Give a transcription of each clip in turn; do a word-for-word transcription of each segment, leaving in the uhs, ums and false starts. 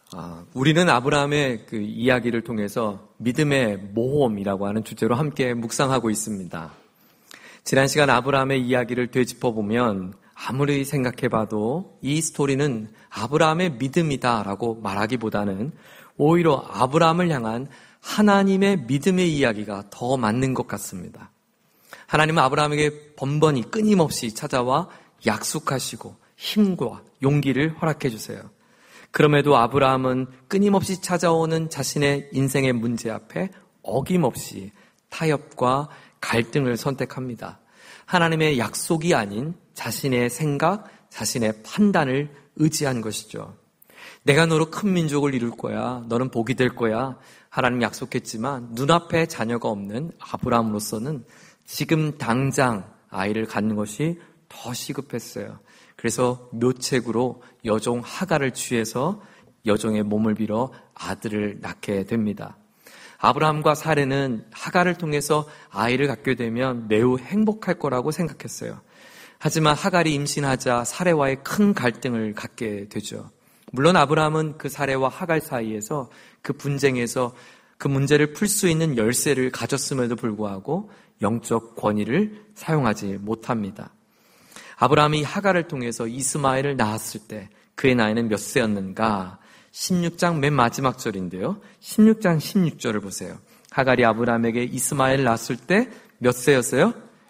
아, 우리는 아브라함의 그 이야기를 통해서 믿음의 모험이라고 하는 주제로 함께 묵상하고 있습니다. 지난 시간 아브라함의 이야기를 되짚어보면 아무리 생각해봐도 이 스토리는 아브라함의 믿음이다라고 말하기보다는 오히려 아브라함을 향한 하나님의 믿음의 이야기가 더 맞는 것 같습니다. 하나님은 아브라함에게 번번이 끊임없이 찾아와 약속하시고 힘과 용기를 허락해 주세요. 그럼에도 아브라함은 끊임없이 찾아오는 자신의 인생의 문제 앞에 어김없이 타협과 갈등을 선택합니다. 하나님의 약속이 아닌 자신의 생각, 자신의 판단을 의지한 것이죠. 내가 너로 큰 민족을 이룰 거야. 너는 복이 될 거야. 하나님 약속했지만 눈앞에 자녀가 없는 아브라함으로서는 지금 당장 아이를 갖는 것이 더 시급했어요. 그래서 묘책으로 여종 하갈을 취해서 여종의 몸을 빌어 아들을 낳게 됩니다. 아브라함과 사레는 하갈을 통해서 아이를 갖게 되면 매우 행복할 거라고 생각했어요. 하지만 하갈이 임신하자 사레와의 큰 갈등을 갖게 되죠. 물론 아브라함은 그 사레와 하갈 사이에서 그 분쟁에서 그 문제를 풀 수 있는 열쇠를 가졌음에도 불구하고 영적 권위를 사용하지 못합니다. 아브라함이 하갈을 통해서 이스마엘을 낳았을 때 그의 나이는 몇 세였는가? 십육 장 맨 마지막 절인데요. 십육 장 십육 절을 보세요. 하갈이 아브라함에게 이스마엘을 낳았을 때 몇 세였어요?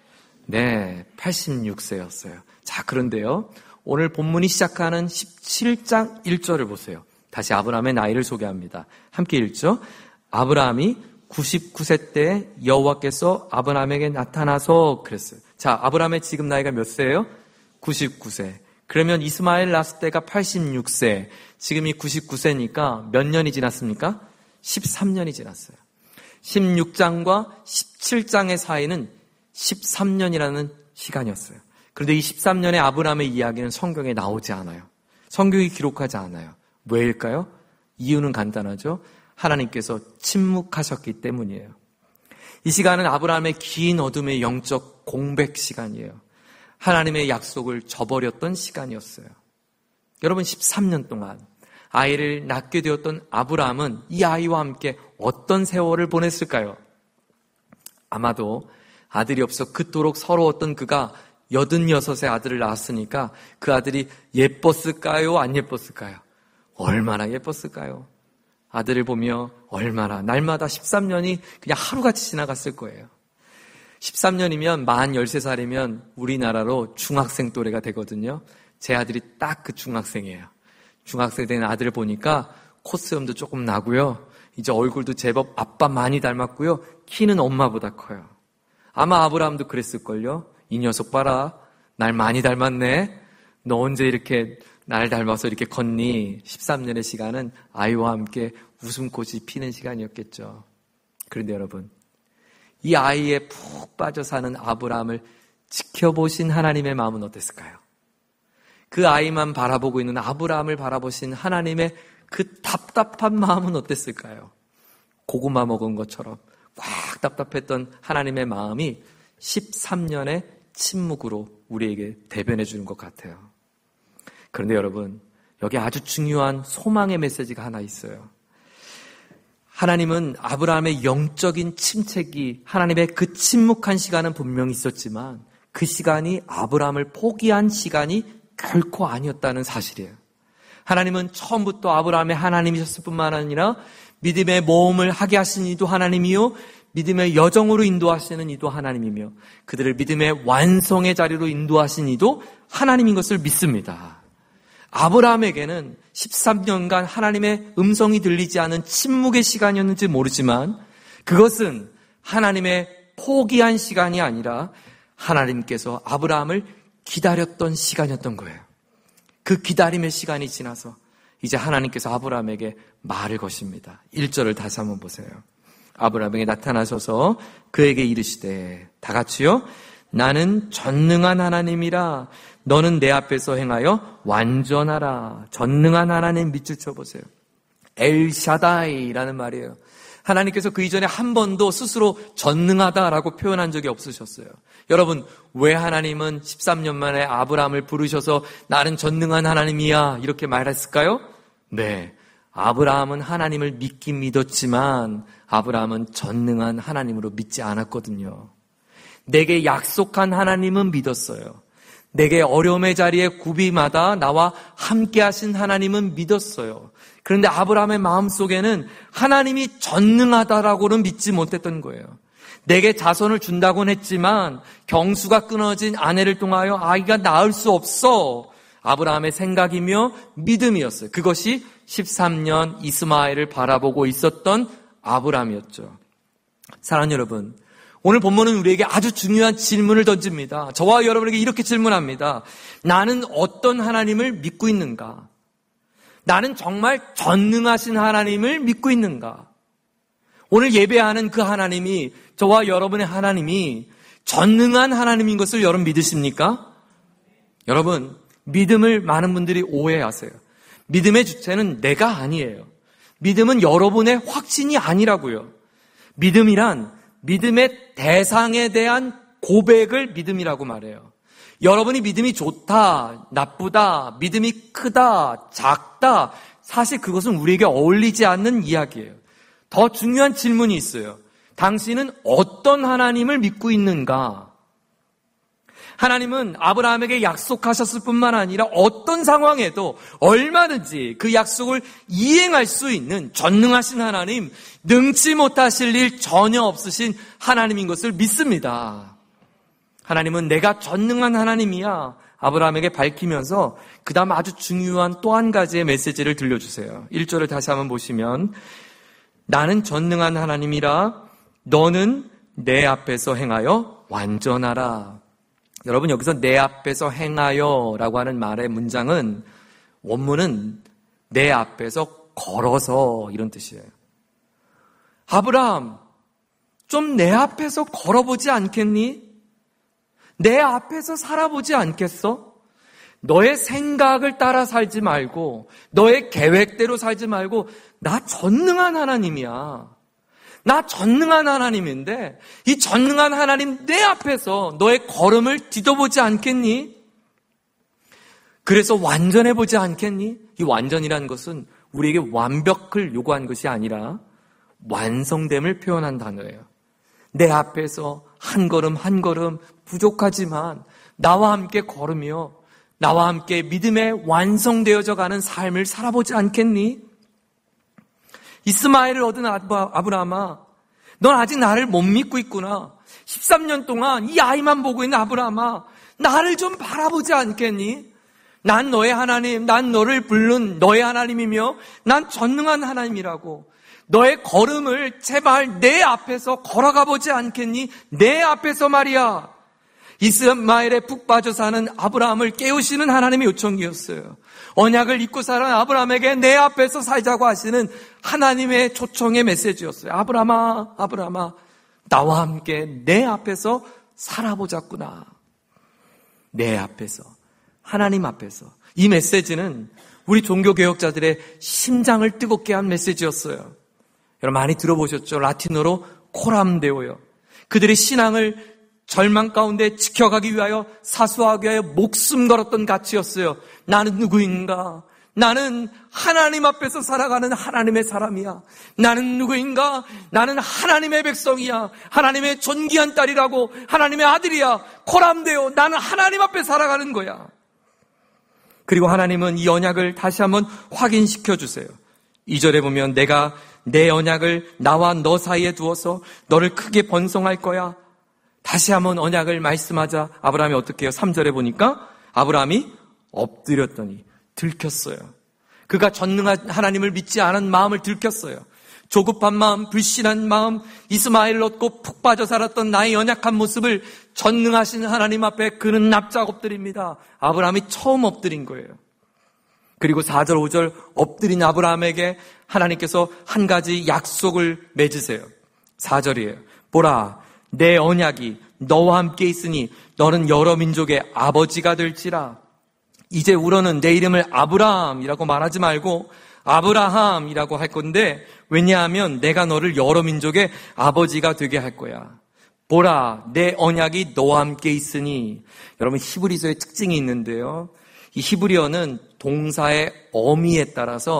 네, 팔십육 세였어요. 자, 그런데요. 오늘 본문이 시작하는 십칠 장 일 절을 보세요. 다시 아브라함의 나이를 소개합니다. 함께 읽죠. 아브라함이 구십구 세 때 여호와께서 아브라함에게 나타나서 그랬어요. 자, 아브라함의 지금 나이가 몇 세예요? 구십구 세. 그러면 이스마엘 낳았을 때가 팔십육 세. 지금이 구십구 세니까 몇 년이 지났습니까? 십삼 년이 지났어요. 십육 장과 십칠 장의 사이는 십삼 년이라는 시간이었어요. 그런데 이 십삼 년의 아브라함의 이야기는 성경에 나오지 않아요. 성경이 기록하지 않아요. 왜일까요? 이유는 간단하죠. 하나님께서 침묵하셨기 때문이에요. 이 시간은 아브라함의 긴 어둠의 영적 공백 시간이에요. 하나님의 약속을 저버렸던 시간이었어요. 여러분, 십삼 년 동안 아이를 낳게 되었던 아브라함은 이 아이와 함께 어떤 세월을 보냈을까요? 아마도 아들이 없어 그토록 서러웠던 그가 여든여섯의 아들을 낳았으니까 그 아들이 예뻤을까요? 안 예뻤을까요? 얼마나 예뻤을까요? 아들을 보며 얼마나 날마다 십삼 년이 그냥 하루같이 지나갔을 거예요. 십삼 년이면 만 열세 살이면 우리나라로 중학생 또래가 되거든요. 제 아들이 딱 그 중학생이에요. 중학생 된 아들을 보니까 콧수염도 조금 나고요. 이제 얼굴도 제법 아빠 많이 닮았고요. 키는 엄마보다 커요. 아마 아브라함도 그랬을걸요. 이 녀석 봐라. 날 많이 닮았네. 너 언제 이렇게 날 닮아서 이렇게 컸니? 십삼 년의 시간은 아이와 함께 웃음꽃이 피는 시간이었겠죠. 그런데 여러분, 이 아이에 푹 빠져 사는 아브라함을 지켜보신 하나님의 마음은 어땠을까요? 그 아이만 바라보고 있는 아브라함을 바라보신 하나님의 그 답답한 마음은 어땠을까요? 고구마 먹은 것처럼 꽉 답답했던 하나님의 마음이 십삼 년의 침묵으로 우리에게 대변해 주는 것 같아요. 그런데 여러분, 여기 아주 중요한 소망의 메시지가 하나 있어요. 하나님은 아브라함의 영적인 침체기, 하나님의 그 침묵한 시간은 분명히 있었지만 그 시간이 아브라함을 포기한 시간이 결코 아니었다는 사실이에요. 하나님은 처음부터 아브라함의 하나님이셨을 뿐만 아니라 믿음의 모험을 하게 하신 이도 하나님이요, 믿음의 여정으로 인도하시는 이도 하나님이며 그들을 믿음의 완성의 자리로 인도하신 이도 하나님인 것을 믿습니다. 아브라함에게는 십삼 년간 하나님의 음성이 들리지 않은 침묵의 시간이었는지 모르지만 그것은 하나님의 포기한 시간이 아니라 하나님께서 아브라함을 기다렸던 시간이었던 거예요. 그 기다림의 시간이 지나서 이제 하나님께서 아브라함에게 말을 거십니다. 일 절을 다시 한번 보세요. 아브라함에게 나타나셔서 그에게 이르시되, 다 같이요. 나는 전능한 하나님이라. 너는 내 앞에서 행하여 완전하라. 전능한 하나님 밑줄 쳐보세요. 엘샤다이라는 말이에요. 하나님께서 그 이전에 한 번도 스스로 전능하다라고 표현한 적이 없으셨어요. 여러분, 왜 하나님은 십삼 년 만에 아브라함을 부르셔서 나는 전능한 하나님이야 이렇게 말했을까요? 네, 아브라함은 하나님을 믿긴 믿었지만 아브라함은 전능한 하나님으로 믿지 않았거든요. 내게 약속한 하나님은 믿었어요. 내게 어려움의 자리에 구비마다 나와 함께 하신 하나님은 믿었어요. 그런데 아브라함의 마음속에는 하나님이 전능하다라고는 믿지 못했던 거예요. 내게 자손을 준다고는 했지만 경수가 끊어진 아내를 통하여 아이가 낳을 수 없어. 아브라함의 생각이며 믿음이었어요. 그것이 십삼 년 이스마엘을 바라보고 있었던 아브라함이었죠. 사랑하는 여러분, 오늘 본문은 우리에게 아주 중요한 질문을 던집니다. 저와 여러분에게 이렇게 질문합니다. 나는 어떤 하나님을 믿고 있는가? 나는 정말 전능하신 하나님을 믿고 있는가? 오늘 예배하는 그 하나님이, 저와 여러분의 하나님이 전능한 하나님인 것을 여러분 믿으십니까? 여러분, 믿음을 많은 분들이 오해하세요. 믿음의 주체는 내가 아니에요. 믿음은 여러분의 확신이 아니라고요. 믿음이란 믿음의 대상에 대한 고백을 믿음이라고 말해요. 여러분이 믿음이 좋다, 나쁘다, 믿음이 크다, 작다, 사실 그것은 우리에게 어울리지 않는 이야기예요. 더 중요한 질문이 있어요. 당신은 어떤 하나님을 믿고 있는가? 하나님은 아브라함에게 약속하셨을 뿐만 아니라 어떤 상황에도 얼마든지 그 약속을 이행할 수 있는 전능하신 하나님, 능치 못하실 일 전혀 없으신 하나님인 것을 믿습니다. 하나님은 내가 전능한 하나님이야 아브라함에게 밝히면서 그 다음 아주 중요한 또 한 가지의 메시지를 들려주세요. 일 절을 다시 한번 보시면, 나는 전능한 하나님이라 너는 내 앞에서 행하여 완전하라. 여러분, 여기서 내 앞에서 행하여 라고 하는 말의 문장은 원문은 내 앞에서 걸어서 이런 뜻이에요. 아브라함, 좀 내 앞에서 걸어보지 않겠니? 내 앞에서 살아보지 않겠어? 너의 생각을 따라 살지 말고, 너의 계획대로 살지 말고, 나 전능한 하나님이야. 나 전능한 하나님인데 이 전능한 하나님 내 앞에서 너의 걸음을 뒤져보지 않겠니? 그래서 완전해보지 않겠니? 이 완전이라는 것은 우리에게 완벽을 요구한 것이 아니라 완성됨을 표현한 단어예요. 내 앞에서 한 걸음 한 걸음 부족하지만 나와 함께 걸으며 나와 함께 믿음에 완성되어져 가는 삶을 살아보지 않겠니? 이스마엘을 얻은 아브라함아, 넌 아직 나를 못 믿고 있구나. 십삼 년 동안 이 아이만 보고 있는 아브라함아, 나를 좀 바라보지 않겠니? 난 너의 하나님, 난 너를 부른 너의 하나님이며 난 전능한 하나님이라고. 너의 걸음을 제발 내 앞에서 걸어가 보지 않겠니? 내 앞에서 말이야. 이스마엘에 푹 빠져 사는 아브라함을 깨우시는 하나님의 요청이었어요. 언약을 잊고 살아는 아브라함에게 내 앞에서 살자고 하시는 하나님의 초청의 메시지였어요. 아브라함아, 아브라함아, 나와 함께 내 앞에서 살아보자꾸나. 내 앞에서, 하나님 앞에서. 이 메시지는 우리 종교개혁자들의 심장을 뜨겁게 한 메시지였어요. 여러분 많이 들어보셨죠? 라틴어로 코람데오요. 그들의 신앙을 절망 가운데 지켜가기 위하여, 사수하기 위하여 목숨 걸었던 가치였어요. 나는 누구인가? 나는 하나님 앞에서 살아가는 하나님의 사람이야. 나는 누구인가? 나는 하나님의 백성이야. 하나님의 존귀한 딸이라고, 하나님의 아들이야. 코람데오, 나는 하나님 앞에 살아가는 거야. 그리고 하나님은 이 언약을 다시 한번 확인시켜 주세요. 이 절에 보면 내가 내 언약을 나와 너 사이에 두어서 너를 크게 번성할 거야. 다시 한번 언약을 말씀하자 아브라함이 어떻게 해요? 삼 절에 보니까 아브라함이 엎드렸더니 들켰어요. 그가 전능한 하나님을 믿지 않은 마음을 들켰어요. 조급한 마음, 불신한 마음, 이스마엘을 얻고 푹 빠져 살았던 나의 연약한 모습을 전능하신 하나님 앞에 그는 납작 엎드립니다. 아브라함이 처음 엎드린 거예요. 그리고 사 절, 오 절 엎드린 아브라함에게 하나님께서 한 가지 약속을 맺으세요. 사 절이에요. 보라, 내 언약이 너와 함께 있으니 너는 여러 민족의 아버지가 될지라. 이제 우러는 내 이름을 아브라함이라고 말하지 말고 아브라함이라고 할 건데, 왜냐하면 내가 너를 여러 민족의 아버지가 되게 할 거야. 보라, 내 언약이 너와 함께 있으니. 여러분, 히브리서의 특징이 있는데요, 이 히브리어는 동사의 어미에 따라서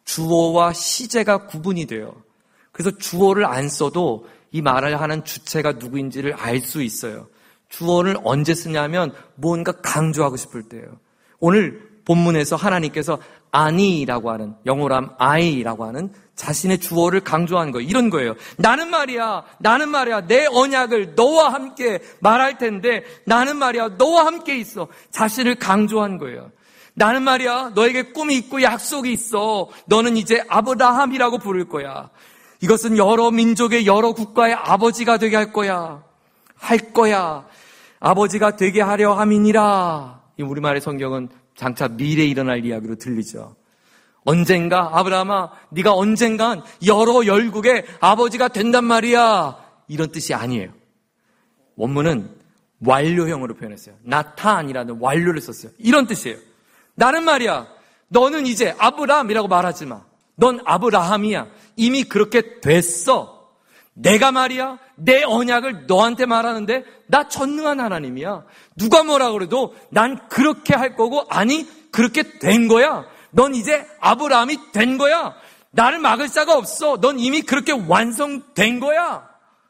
주어와 시제가 구분이 돼요. 그래서 주어를 안 써도 이 말을 하는 주체가 누구인지를 알 수 있어요. 주어를 언제 쓰냐면 뭔가 강조하고 싶을 때예요. 오늘 본문에서 하나님께서 아니라고 하는, 영어로 하면 I라고 하는 자신의 주어를 강조한 거예요. 이런 거예요. 나는 말이야, 나는 말이야, 내 언약을 너와 함께 말할 텐데 나는 말이야, 너와 함께 있어. 자신을 강조한 거예요. 나는 말이야, 너에게 꿈이 있고 약속이 있어. 너는 이제 아브라함이라고 부를 거야. 이것은 여러 민족의 여러 국가의 아버지가 되게 할 거야. 할 거야. 아버지가 되게 하려 함이니라. 이 우리말의 성경은 장차 미래에 일어날 이야기로 들리죠. 언젠가 아브라함아, 네가 언젠간 여러 열국의 아버지가 된단 말이야. 이런 뜻이 아니에요. 원문은 완료형으로 표현했어요. 나탄이라는 완료를 썼어요. 이런 뜻이에요. 나는 말이야, 너는 이제 아브라함이라고 말하지 마. 넌 아브라함이야. 이미 그렇게 됐어. 내가 말이야, 내 언약을 너한테 말하는데 나 전능한 하나님이야. 누가 뭐라 그래도 난 그렇게 할 거고, 아니 그렇게 된 거야. 넌 이제 아브라함이 된 거야. 나를 막을 자가 없어. 넌 이미 그렇게 완성된 거야.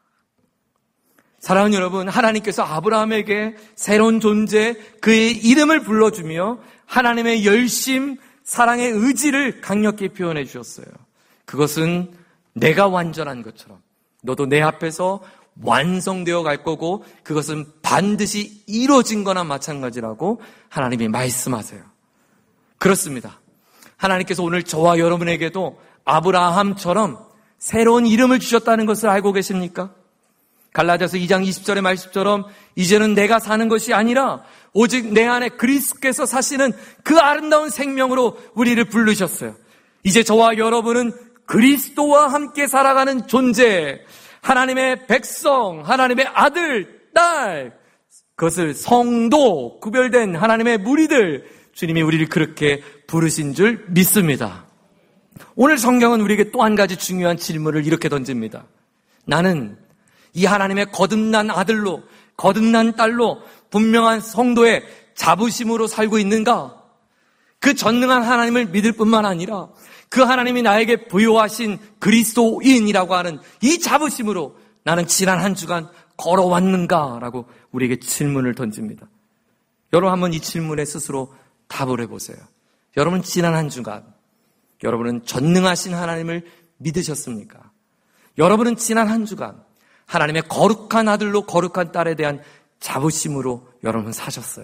사랑하는 여러분, 하나님께서 아브라함에게 새로운 존재, 그의 이름을 불러주며 하나님의 열심, 사랑의 의지를 강력히 표현해 주셨어요. 그것은 내가 완전한 것처럼 너도 내 앞에서 완성되어 갈 거고, 그것은 반드시 이루어진 거나 마찬가지라고 하나님이 말씀하세요. 그렇습니다. 하나님께서 오늘 저와 여러분에게도 아브라함처럼 새로운 이름을 주셨다는 것을 알고 계십니까? 갈라디아서 이 장 이십 절의 말씀처럼 이제는 내가 사는 것이 아니라 오직 내 안에 그리스도께서 사시는 그 아름다운 생명으로 우리를 부르셨어요. 이제 저와 여러분은 그리스도와 함께 살아가는 존재, 하나님의 백성, 하나님의 아들, 딸, 그것을 성도, 구별된 하나님의 무리들, 주님이 우리를 그렇게 부르신 줄 믿습니다. 오늘 성경은 우리에게 또 한 가지 중요한 질문을 이렇게 던집니다. 나는 이 하나님의 거듭난 아들로, 거듭난 딸로 분명한 성도의 자부심으로 살고 있는가? 그 전능한 하나님을 믿을 뿐만 아니라 그 하나님이 나에게 부여하신 그리스도인이라고 하는 이 자부심으로 나는 지난 한 주간 걸어왔는가라고 우리에게 질문을 던집니다. 여러분 한번 이 질문에 스스로 답을 해보세요. 여러분 지난 한 주간 여러분은 전능하신 하나님을 믿으셨습니까? 여러분은 지난 한 주간 하나님의 거룩한 아들로 거룩한 딸에 대한 자부심으로 여러분 사셨어요.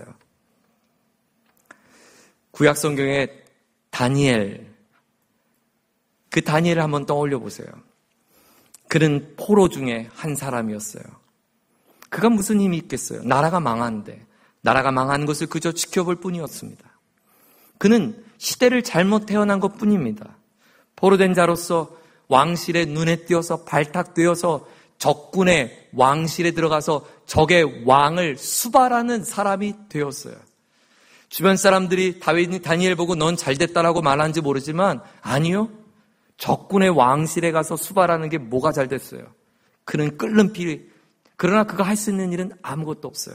구약 성경의 다니엘, 그 다니엘을 한번 떠올려 보세요. 그는 포로 중에 한 사람이었어요. 그가 무슨 힘이 있겠어요? 나라가 망하는데 나라가 망하는 것을 그저 지켜볼 뿐이었습니다. 그는 시대를 잘못 태어난 것 뿐입니다. 포로된 자로서 왕실의 눈에 띄어서 발탁되어서 적군의 왕실에 들어가서 적의 왕을 수발하는 사람이 되었어요. 주변 사람들이 다윗, 다니엘 보고 넌 잘됐다라고 말하는지 모르지만 아니요. 적군의 왕실에 가서 수발하는 게 뭐가 잘 됐어요? 그는 끓는 피, 그러나 그가 할 수 있는 일은 아무것도 없어요.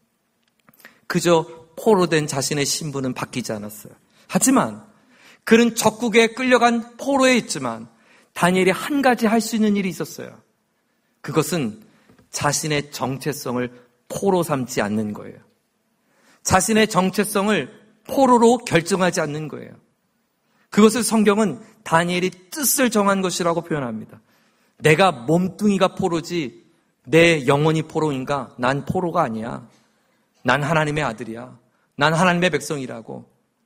그저 포로된 자신의 신분은 바뀌지 않았어요. 하지만 그는 적국에 끌려간 포로에 있지만 다니엘이 한 가지 할 수 있는 일이 있었어요. 그것은 자신의 정체성을 포로 삼지 않는 거예요. 자신의 정체성을 포로로 결정하지 않는 거예요. 그것을 성경은 다니엘이 뜻을 정한 것이라고 표현합니다. 내가 몸뚱이가 포로지 내 영혼이 포로인가? 난 포로가 아니야. 난 하나님의 아들이야. 난 하나님의 백성이라고.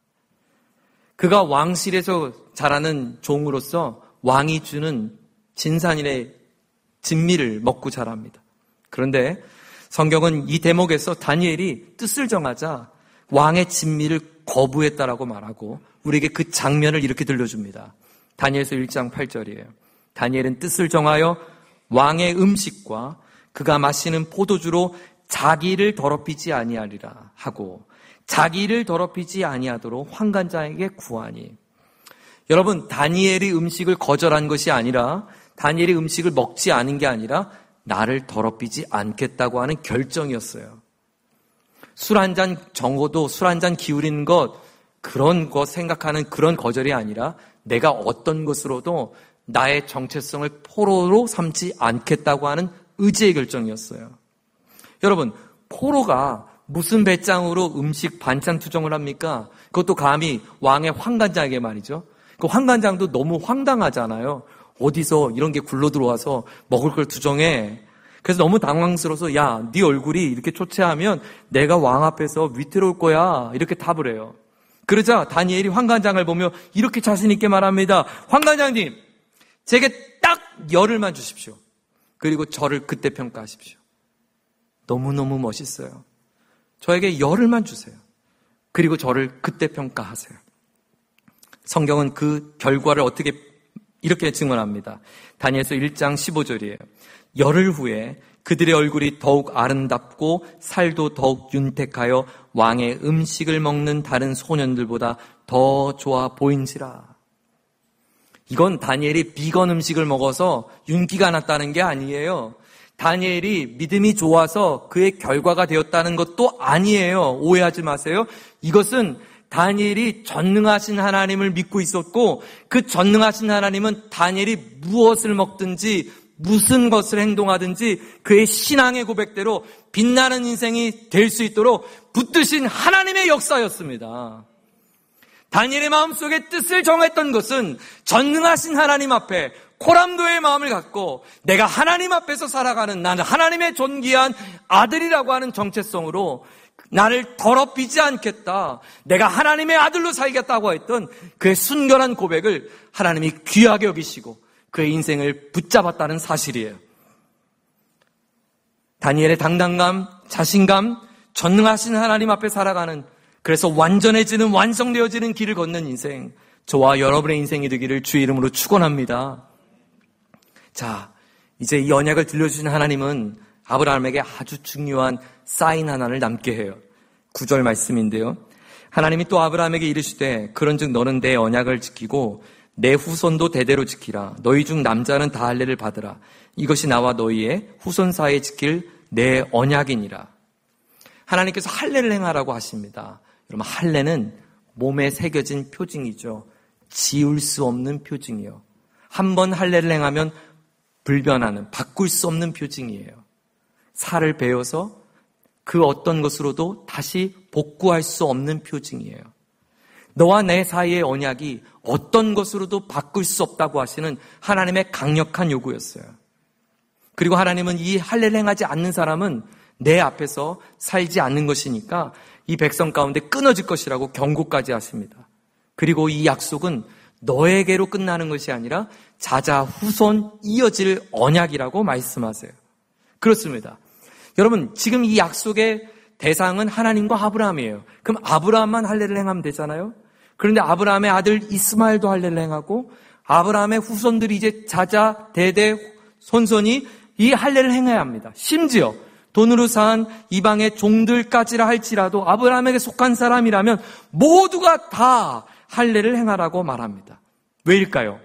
그가 왕실에서 자라는 종으로서 왕이 주는 진산인의 진미를 먹고 자랍니다. 그런데 성경은 이 대목에서 다니엘이 뜻을 정하자 왕의 진미를 거부했다라고 말하고 우리에게 그 장면을 이렇게 들려줍니다. 다니엘서 일 장 팔 절이에요. 다니엘은 뜻을 정하여 왕의 음식과 그가 마시는 포도주로 자기를 더럽히지 아니하리라 하고 자기를 더럽히지 아니하도록 환관장에게 구하니. 여러분, 다니엘이 음식을 거절한 것이 아니라 다니엘이 음식을 먹지 않은 게 아니라 나를 더럽히지 않겠다고 하는 결정이었어요. 술 한 잔 정어도 술 한 잔 기울이는 것, 그런 거 생각하는 그런 거절이 아니라 내가 어떤 것으로도 나의 정체성을 포로로 삼지 않겠다고 하는 의지의 결정이었어요. 여러분, 포로가 무슨 배짱으로 음식 반찬 투정을 합니까? 그것도 감히 왕의 환관장에게 말이죠. 그 환관장도 너무 황당하잖아요. 어디서 이런 게 굴러 들어와서 먹을 걸 투정해. 그래서 너무 당황스러워서 야, 네 얼굴이 이렇게 초췌하면 내가 왕 앞에서 위태로울 거야. 이렇게 답을 해요. 그러자 다니엘이 환관장을 보며 이렇게 자신 있게 말합니다. 환관장님, 제게 딱 열흘만 주십시오. 그리고 저를 그때 평가하십시오. 너무너무 멋있어요. 저에게 열흘만 주세요. 그리고 저를 그때 평가하세요. 성경은 그 결과를 어떻게 이렇게 증언합니다. 다니엘서 일 장 십오 절이에요. 열흘 후에 그들의 얼굴이 더욱 아름답고 살도 더욱 윤택하여 왕의 음식을 먹는 다른 소년들보다 더 좋아 보인지라. 이건 다니엘이 비건 음식을 먹어서 윤기가 났다는 게 아니에요. 다니엘이 믿음이 좋아서 그의 결과가 되었다는 것도 아니에요. 오해하지 마세요. 이것은 다니엘이 전능하신 하나님을 믿고 있었고 그 전능하신 하나님은 다니엘이 무엇을 먹든지 무슨 것을 행동하든지 그의 신앙의 고백대로 빛나는 인생이 될 수 있도록 붙드신 하나님의 역사였습니다. 다니엘의 마음속에 뜻을 정했던 것은 전능하신 하나님 앞에 코람도의 마음을 갖고 내가 하나님 앞에서 살아가는 나는 하나님의 존귀한 아들이라고 하는 정체성으로 나를 더럽히지 않겠다. 내가 하나님의 아들로 살겠다고 했던 그의 순결한 고백을 하나님이 귀하게 여기시고 그의 인생을 붙잡았다는 사실이에요. 다니엘의 당당감, 자신감, 전능하신 하나님 앞에 살아가는 그래서 완전해지는 완성되어지는 길을 걷는 인생, 저와 여러분의 인생이 되기를 주의 이름으로 축원합니다. 자, 이제 이 언약을 들려주신 하나님은 아브라함에게 아주 중요한 사인 하나를 남게 해요. 구 절 말씀인데요. 하나님이 또 아브라함에게 이르시되 그런즉 너는 내 언약을 지키고 내 후손도 대대로 지키라. 너희 중 남자는 다 할례를 받으라. 이것이 나와 너희의 후손 사이에 지킬 내 언약이니라. 하나님께서 할례를 행하라고 하십니다. 여러분, 할례는 몸에 새겨진 표징이죠. 지울 수 없는 표징이요. 한 번 할례를 행하면 불변하는, 바꿀 수 없는 표징이에요. 살을 베어서 그 어떤 것으로도 다시 복구할 수 없는 표징이에요. 너와 내 사이의 언약이 어떤 것으로도 바꿀 수 없다고 하시는 하나님의 강력한 요구였어요. 그리고 하나님은 이 할례를 행하지 않는 사람은 내 앞에서 살지 않는 것이니까 이 백성 가운데 끊어질 것이라고 경고까지 하십니다. 그리고 이 약속은 너에게로 끝나는 것이 아니라 자자 후손 이어질 언약이라고 말씀하세요. 그렇습니다. 여러분, 지금 이 약속의 대상은 하나님과 아브라함이에요. 그럼 아브라함만 할례를 행하면 되잖아요. 그런데 아브라함의 아들 이스마엘도 할례를 행하고 아브라함의 후손들이 이제 자자 대대 손손이 이 할례를 행해야 합니다. 심지어 돈으로 산 이방의 종들까지라 할지라도 아브라함에게 속한 사람이라면 모두가 다 할례를 행하라고 말합니다. 왜일까요?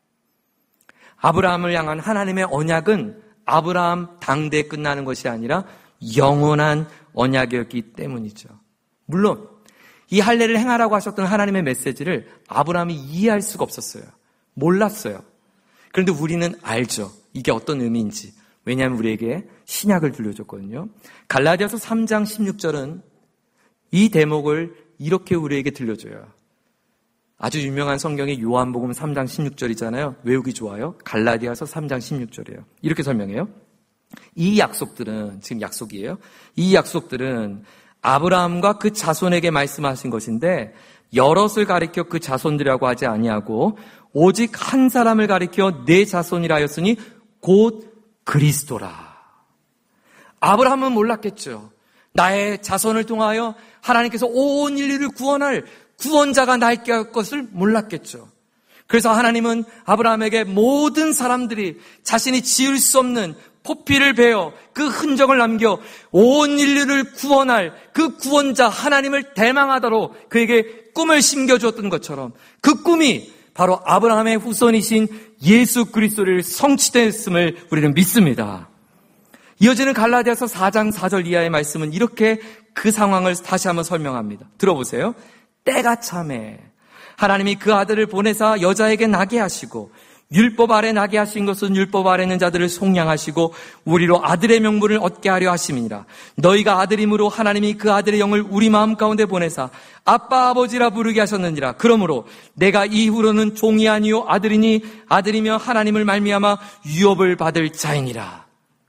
아브라함을 향한 하나님의 언약은 아브라함 당대에 끝나는 것이 아니라 영원한 언약이었기 때문이죠. 물론 이 할례를 행하라고 하셨던 하나님의 메시지를 아브라함이 이해할 수가 없었어요. 몰랐어요. 그런데 우리는 알죠. 이게 어떤 의미인지. 왜냐하면 우리에게 신약을 들려줬거든요. 갈라디아서 삼 장 십육 절은 이 대목을 이렇게 우리에게 들려줘요. 아주 유명한 성경이 요한복음 삼 장 십육 절이잖아요. 외우기 좋아요. 갈라디아서 삼 장 십육 절이에요. 이렇게 설명해요. 이 약속들은, 지금 약속이에요. 이 약속들은 아브라함과 그 자손에게 말씀하신 것인데 여럿을 가리켜 그 자손들이라고 하지 아니하고 오직 한 사람을 가리켜 내 자손이라 하였으니 곧 그리스도라. 아브라함은 몰랐겠죠. 나의 자손을 통하여 하나님께서 온 인류를 구원할 구원자가 나에게 할 것을 몰랐겠죠. 그래서 하나님은 아브라함에게 모든 사람들이 자신이 지을 수 없는 포피를 베어 그 흔적을 남겨 온 인류를 구원할 그 구원자 하나님을 대망하도록 그에게 꿈을 심겨주었던 것처럼 그 꿈이 바로 아브라함의 후손이신 예수 그리스도를 성취됐음을 우리는 믿습니다. 이어지는 갈라디아서 사 장 사 절 이하의 말씀은 이렇게 그 상황을 다시 한번 설명합니다. 들어보세요. 때가 참에 하나님이 그 아들을 보내사 여자에게 나게 하시고 율법 아래 나게 하신 것은 율법 아래 있는 자들을 속량하시고 우리로 아들의 명분을 얻게 하려 하심이니라. 너희가 아들임으로 하나님이 그 아들의 영을 우리 마음 가운데 보내사 아빠 아버지라 부르게 하셨느니라. 그러므로 내가 이후로는 종이 아니요 아들이니 아들이며 하나님을 말미암아 유업을 받을 자이니라.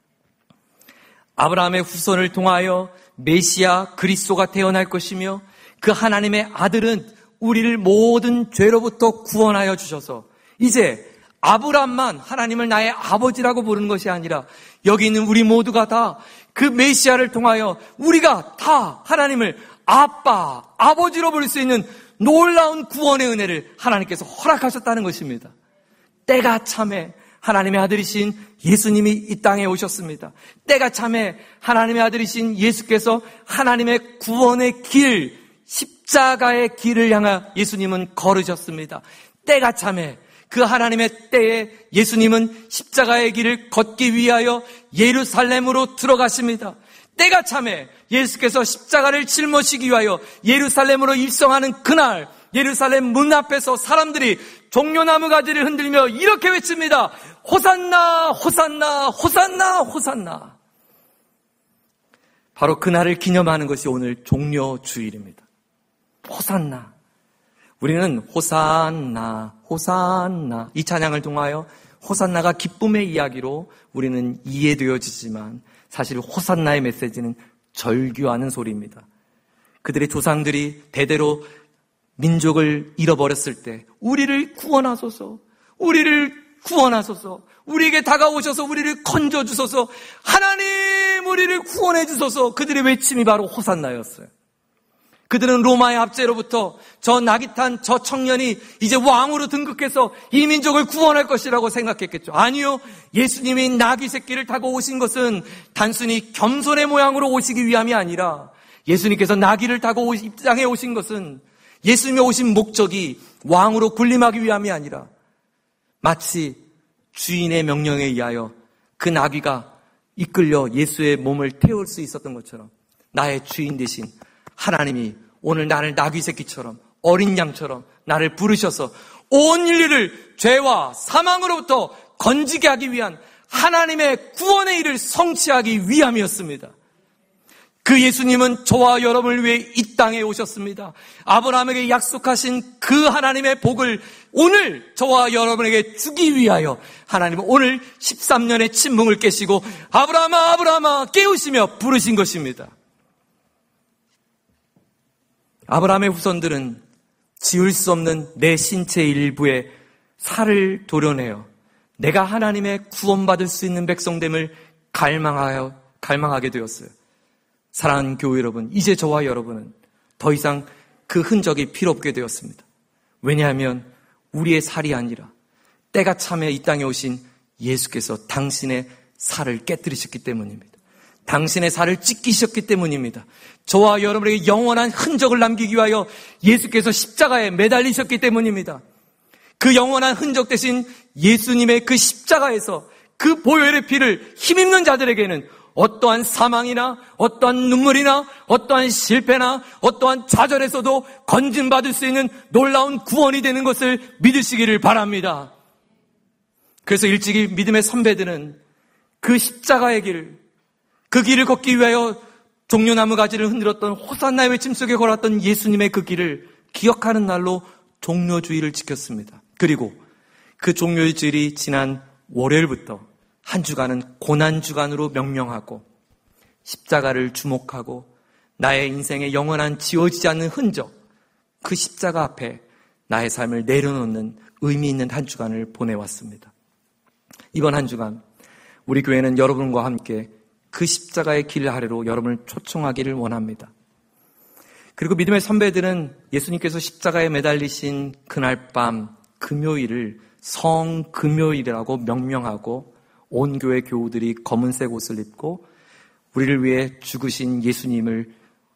아브라함의 후손을 통하여 메시아 그리스도가 태어날 것이며 그 하나님의 아들은 우리를 모든 죄로부터 구원하여 주셔서 이제 아브라함만 하나님을 나의 아버지라고 부르는 것이 아니라 여기 있는 우리 모두가 다 그 메시아를 통하여 우리가 다 하나님을 아빠, 아버지로 부를 수 있는 놀라운 구원의 은혜를 하나님께서 허락하셨다는 것입니다. 때가 참에 하나님의 아들이신 예수님이 이 땅에 오셨습니다. 때가 참에 하나님의 아들이신 예수께서 하나님의 구원의 길, 십자가의 길을 향해 예수님은 걸으셨습니다. 때가 참에 그 하나님의 때에 예수님은 십자가의 길을 걷기 위하여 예루살렘으로 들어가십니다. 때가 참에 예수께서 십자가를 짊어지기 위하여 예루살렘으로 입성하는 그날 예루살렘 문 앞에서 사람들이 종려나무 가지를 흔들며 이렇게 외칩니다. 호산나 호산나 호산나 호산나. 바로 그날을 기념하는 것이 오늘 종려주일입니다. 호산나. 우리는 호산나 호산나 이 찬양을 통하여 호산나가 기쁨의 이야기로 우리는 이해되어지지만 사실 호산나의 메시지는 절규하는 소리입니다. 그들의 조상들이 대대로 민족을 잃어버렸을 때 우리를 구원하소서, 우리를 구원하소서, 우리에게 다가오셔서 우리를 건져주소서, 하나님 우리를 구원해 주소서. 그들의 외침이 바로 호산나였어요. 그들은 로마의 압제로부터 저 나깃한 저 청년이 이제 왕으로 등극해서 이 민족을 구원할 것이라고 생각했겠죠. 아니요, 예수님이 나귀 새끼를 타고 오신 것은 단순히 겸손의 모양으로 오시기 위함이 아니라 예수님께서 나귀를 타고 입장해 오신 것은 예수님이 오신 목적이 왕으로 군림하기 위함이 아니라 마치 주인의 명령에 의하여 그 나귀가 이끌려 예수의 몸을 태울 수 있었던 것처럼 나의 주인 대신 하나님이 오늘 나를 나귀 새끼처럼 어린 양처럼 나를 부르셔서 온 인류를 죄와 사망으로부터 건지게 하기 위한 하나님의 구원의 일을 성취하기 위함이었습니다. 그 예수님은 저와 여러분을 위해 이 땅에 오셨습니다. 아브라함에게 약속하신 그 하나님의 복을 오늘 저와 여러분에게 주기 위하여 하나님은 오늘 십삼 년의 침묵을 깨시고 아브라함아 아브라함아 깨우시며 부르신 것입니다. 아브라함의 후손들은 지울 수 없는 내 신체 일부에 살을 도려내어 내가 하나님의 구원받을 수 있는 백성됨을 갈망하여 갈망하게 되었어요. 사랑하는 교회 여러분, 이제 저와 여러분은 더 이상 그 흔적이 필요 없게 되었습니다. 왜냐하면 우리의 살이 아니라 때가 참에 이 땅에 오신 예수께서 당신의 살을 깨뜨리셨기 때문입니다. 당신의 살을 찢기셨기 때문입니다. 저와 여러분에게 영원한 흔적을 남기기 위하여 예수께서 십자가에 매달리셨기 때문입니다. 그 영원한 흔적 대신 예수님의 그 십자가에서 그 보혈의 피를 힘입는 자들에게는 어떠한 사망이나 어떠한 눈물이나 어떠한 실패나 어떠한 좌절에서도 건진받을 수 있는 놀라운 구원이 되는 것을 믿으시기를 바랍니다. 그래서 일찍이 믿음의 선배들은 그 십자가의 길, 그 길을 걷기 위하여 종려나무 가지를 흔들었던 호산나의 외침 속에 걸었던 예수님의 그 길을 기억하는 날로 종려주일을 지켰습니다. 그리고 그 종려주일이 지난 월요일부터 한 주간은 고난주간으로 명명하고 십자가를 주목하고 나의 인생에 영원한 지워지지 않는 흔적, 그 십자가 앞에 나의 삶을 내려놓는 의미 있는 한 주간을 보내왔습니다. 이번 한 주간 우리 교회는 여러분과 함께 그 십자가의 길 아래로 여러분을 초청하기를 원합니다. 그리고 믿음의 선배들은 예수님께서 십자가에 매달리신 그날 밤 금요일을 성금요일이라고 명명하고 온 교회 교우들이 검은색 옷을 입고 우리를 위해 죽으신 예수님을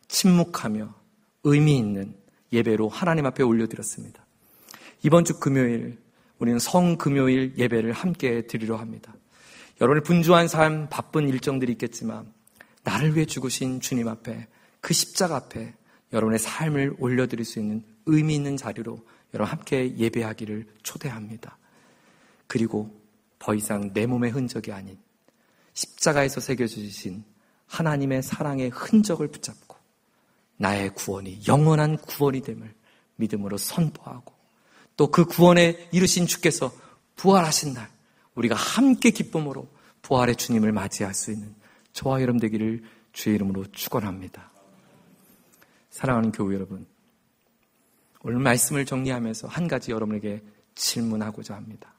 침묵하며 의미 있는 예배로 하나님 앞에 올려드렸습니다. 이번 주 금요일 우리는 성금요일 예배를 함께 드리려 합니다. 여러분의 분주한 삶, 바쁜 일정들이 있겠지만 나를 위해 죽으신 주님 앞에, 그 십자가 앞에 여러분의 삶을 올려드릴 수 있는 의미 있는 자리로 여러분 함께 예배하기를 초대합니다. 그리고 더 이상 내 몸의 흔적이 아닌 십자가에서 새겨주신 하나님의 사랑의 흔적을 붙잡고 나의 구원이 영원한 구원이 됨을 믿음으로 선포하고 또 그 구원에 이르신 주께서 부활하신 날 우리가 함께 기쁨으로 부활의 주님을 맞이할 수 있는 저와 여러분 되기를 주의 이름으로 축원합니다. 사랑하는 교회 여러분, 오늘 말씀을 정리하면서 한 가지 여러분에게 질문하고자 합니다.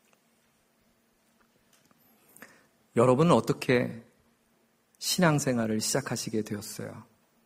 여러분은 어떻게 신앙생활을 시작하시게 되었어요?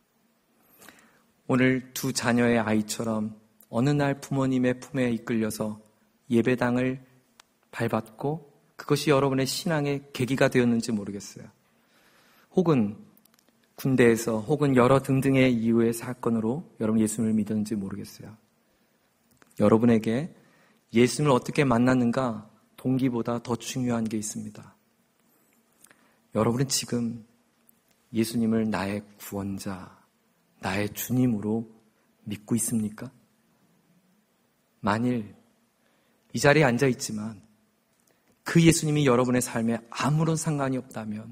오늘 두 자녀의 아이처럼 어느 날 부모님의 품에 이끌려서 예배당을 밟았고 그것이 여러분의 신앙의 계기가 되었는지 모르겠어요. 혹은 군대에서 혹은 여러 등등의 이유의 사건으로 여러분 예수님을 믿었는지 모르겠어요. 여러분에게 예수님을 어떻게 만났는가 동기보다 더 중요한 게 있습니다. 여러분은 지금 예수님을 나의 구원자, 나의 주님으로 믿고 있습니까? 만일 이 자리에 앉아 있지만 그 예수님이 여러분의 삶에 아무런 상관이 없다면,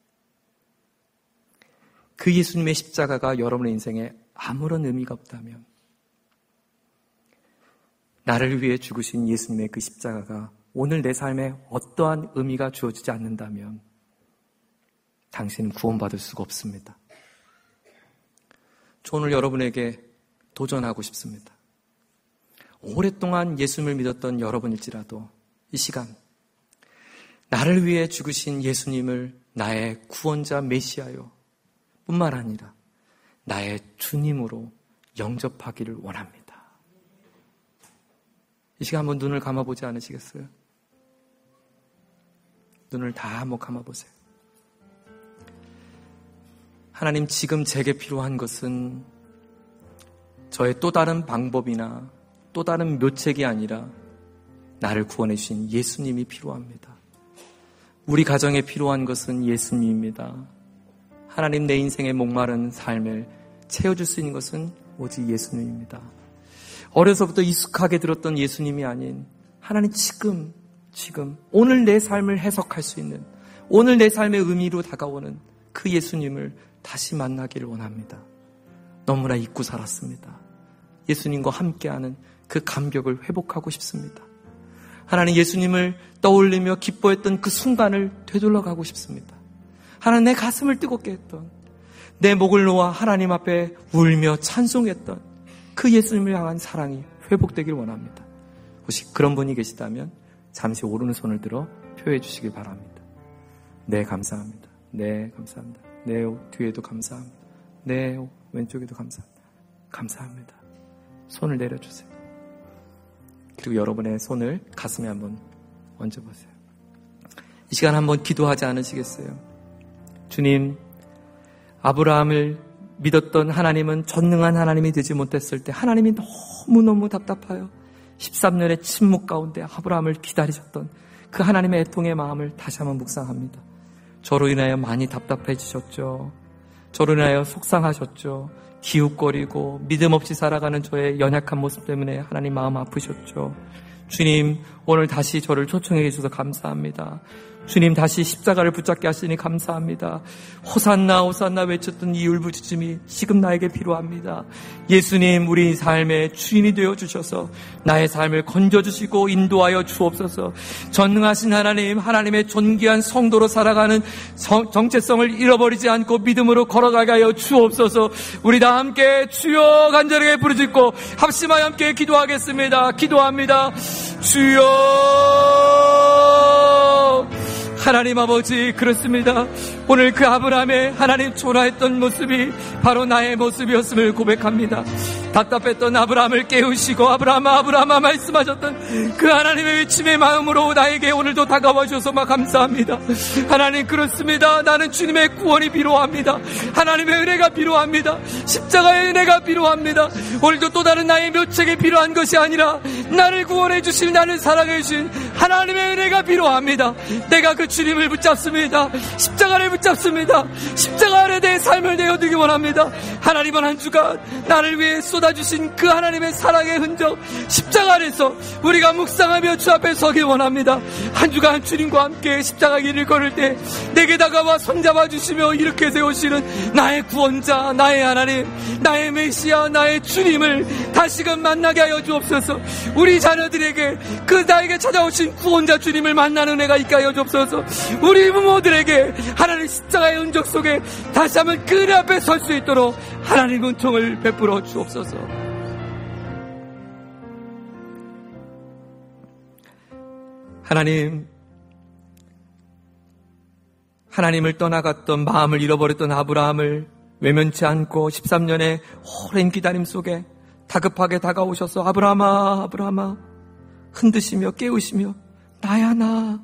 그 예수님의 십자가가 여러분의 인생에 아무런 의미가 없다면, 나를 위해 죽으신 예수님의 그 십자가가 오늘 내 삶에 어떠한 의미가 주어지지 않는다면 당신은 구원받을 수가 없습니다. 저 오늘 여러분에게 도전하고 싶습니다. 오랫동안 예수님을 믿었던 여러분일지라도 이 시간 나를 위해 죽으신 예수님을 나의 구원자 메시아요 뿐만 아니라 나의 주님으로 영접하기를 원합니다. 이 시간 한번 눈을 감아보지 않으시겠어요? 눈을 다 한번 감아보세요. 하나님, 지금 제게 필요한 것은 저의 또 다른 방법이나 또 다른 묘책이 아니라 나를 구원해 주신 예수님이 필요합니다. 우리 가정에 필요한 것은 예수님입니다. 하나님, 내 인생의 목마른 삶을 채워줄 수 있는 것은 오직 예수님입니다. 어려서부터 익숙하게 들었던 예수님이 아닌 하나님, 지금 지금 오늘 내 삶을 해석할 수 있는, 오늘 내 삶의 의미로 다가오는 그 예수님을 다시 만나기를 원합니다. 너무나 잊고 살았습니다. 예수님과 함께하는 그 감격을 회복하고 싶습니다. 하나님, 예수님을 떠올리며 기뻐했던 그 순간을 되돌아가고 싶습니다. 하나님, 내 가슴을 뜨겁게 했던, 내 목을 놓아 하나님 앞에 울며 찬송했던 그 예수님을 향한 사랑이 회복되길 원합니다. 혹시 그런 분이 계시다면 잠시 오른손을 들어 표해 주시길 바랍니다. 네, 감사합니다. 네, 감사합니다. 네, 뒤에도 감사합니다. 네, 왼쪽에도 감사합니다. 감사합니다. 손을 내려주세요. 그리고 여러분의 손을 가슴에 한번 얹어보세요. 이 시간 한번 기도하지 않으시겠어요? 주님, 아브라함을 믿었던 하나님은 전능한 하나님이 되지 못했을 때 하나님이 너무너무 답답하여 십삼 년의 침묵 가운데 아브라함을 기다리셨던 그 하나님의 애통의 마음을 다시 한번 묵상합니다. 저로 인하여 많이 답답해지셨죠. 저로 인하여 속상하셨죠. 기웃거리고 믿음 없이 살아가는 저의 연약한 모습 때문에 하나님 마음 아프셨죠. 주님, 오늘 다시 저를 초청해 주셔서 감사합니다. 주님, 다시 십자가를 붙잡게 하시니 감사합니다. 호산나 호산나 외쳤던 이 울부짖음이 지금 나에게 필요합니다. 예수님, 우리 삶의 주인이 되어주셔서 나의 삶을 건져주시고 인도하여 주옵소서. 전능하신 하나님, 하나님의 존귀한 성도로 살아가는 정, 정체성을 잃어버리지 않고 믿음으로 걸어가게 하여 주옵소서. 우리 다 함께 주여 간절하게 부르짖고 합심하여 함께 기도하겠습니다. 기도합니다. 주여. 하나님 아버지, 그렇습니다. 오늘 그 아브라함의 하나님 초라했던 모습이 바로 나의 모습이었음을 고백합니다. 답답했던 아브라함을 깨우시고 아브라함아 아브라함아 말씀하셨던 그 하나님의 외침의 마음으로 나에게 오늘도 다가와 주셔서 막 감사합니다. 하나님, 그렇습니다. 나는 주님의 구원이 필요합니다. 하나님의 은혜가 필요합니다. 십자가의 은혜가 필요합니다. 오늘도 또 다른 나의 묘책이 필요한 것이 아니라 나를 구원해 주신, 나를 사랑해 주신 하나님의 은혜가 필요합니다. 내가 그 주님을 붙잡습니다. 십자가를 붙잡습니다. 십자가 아래 내 삶을 내어두기 원합니다. 하나님은 한 주간 나를 위해 쏟아 쏟아주신 그 하나님의 사랑의 흔적, 십자가 안에서 우리가 묵상하며 주 앞에 서기 원합니다. 한 주간 주님과 함께 십자가 길을 걸을 때 내게 다가와 손잡아 주시며 이렇게 세우시는 나의 구원자, 나의 하나님, 나의 메시아, 나의 주님을 다시금 만나게 하여 주옵소서. 우리 자녀들에게 그 나에게 찾아오신 구원자 주님을 만나는 은혜가 있게 하여 주옵소서. 우리 부모들에게 하나님 십자가의 흔적 속에 다시 한번 그네 앞에 설 수 있도록 하나님 은총을 베풀어 주옵소서. 하나님, 하나님을 떠나갔던, 마음을 잃어버렸던 아브라함을 외면치 않고 십삼 년의 오랜 기다림 속에 다급하게 다가오셔서 아브라함아, 아브라함아 흔드시며 깨우시며 나야 나,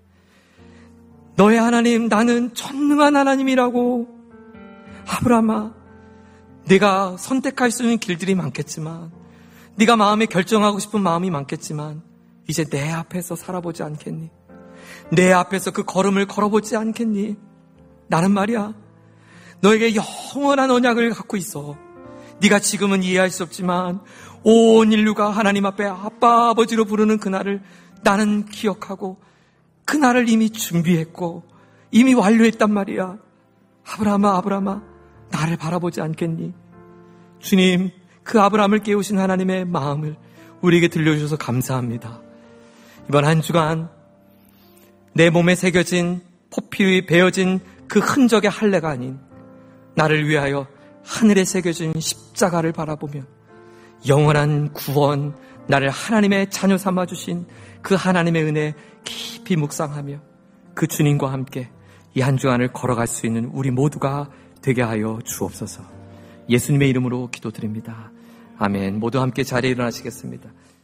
너의 하나님, 나는 전능한 하나님이라고. 아브라함아, 네가 선택할 수 있는 길들이 많겠지만, 네가 마음에 결정하고 싶은 마음이 많겠지만 이제 내 앞에서 살아보지 않겠니? 내 앞에서 그 걸음을 걸어보지 않겠니? 나는 말이야, 너에게 영원한 언약을 갖고 있어. 네가 지금은 이해할 수 없지만 온 인류가 하나님 앞에 아빠, 아버지로 부르는 그날을 나는 기억하고 그날을 이미 준비했고 이미 완료했단 말이야. 아브라함아, 아브라함아, 나를 바라보지 않겠니? 주님, 그 아브라함을 깨우신 하나님의 마음을 우리에게 들려주셔서 감사합니다. 이번 한 주간 내 몸에 새겨진 포피 베어진 그 흔적의 할례가 아닌 나를 위하여 하늘에 새겨진 십자가를 바라보며 영원한 구원, 나를 하나님의 자녀 삼아주신 그 하나님의 은혜 깊이 묵상하며 그 주님과 함께 이 한 주간을 걸어갈 수 있는 우리 모두가 되게 하여 주옵소서. 예수님의 이름으로 기도드립니다. 아멘. 모두 함께 자리에 일어나시겠습니다.